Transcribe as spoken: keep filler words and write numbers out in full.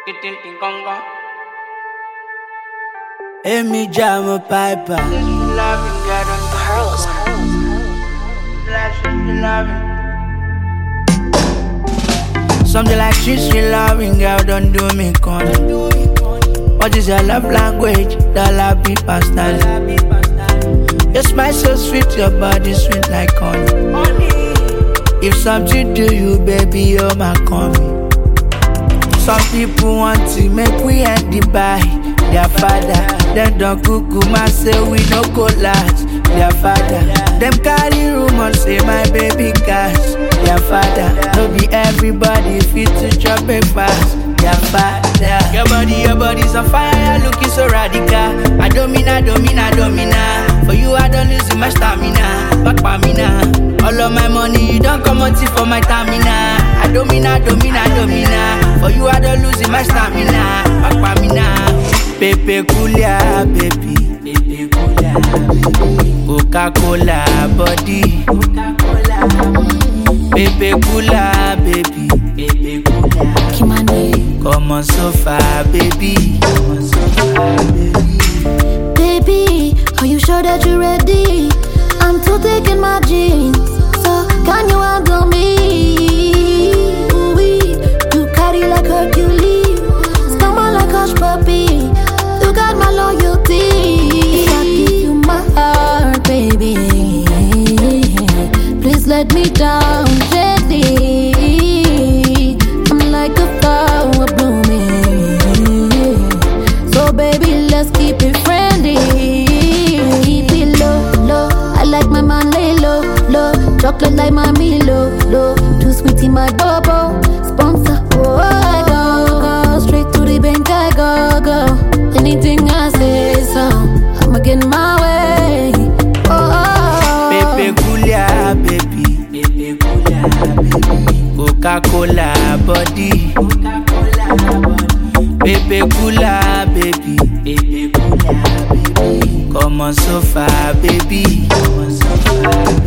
Amy Jam Piper. Pearls. Something like she's still loving, girl, don't do me con. What is your love language? Dollar be pasta. Your smile so sweet, your body sweet like honey. If something do you, baby, you're my coming. Some people want to make we end the buy. Their father, them don't cuckoo, man say we no go last. Their father, them carry rumors say my baby cash. Their father, no be everybody fit to chop it fast. Their father, your body, your body's on fire, looking so radical. I don't mean, I don't mean, I don't mean. For you, I don't lose my stamina. Back by me now. All of my money, you don't come out for my stamina. I don't mean, I don't mean, I don't mean. For you, I don't lose my stamina. Back by me now. Pepe Kulia, baby. Pepe Kulia, baby. Coca-Cola body. Coca-Cola body. Pepe Kula, baby. Pepe Kula. Kimani. Come on sofa, baby. Come on sofa, baby. Baby, are you sure that you're ready? I'm still taking my jeans, so can you handle me? Ooh-wee, you carry like Hercules, stomach like hush puppy. You got my loyalty. If I give you my heart, baby, please let me down gently. I'm like a flower blooming, so baby, let's keep it friendly. Keep it low, low. I like my man lay low, low. Chocolate like my Milo, low. Too sweet in my bubble. Sponsor, oh, I go, go. Straight to the bank, I go, go. Anything I say, so I'ma get my way. Oh, oh, oh. Pepe Kulia, baby. Pepe Kulia, baby. Coca-Cola body. Coca-Cola body. Pepe Kula, baby. Pepe Kula, baby. Come on sofa, baby. Come on sofa, baby.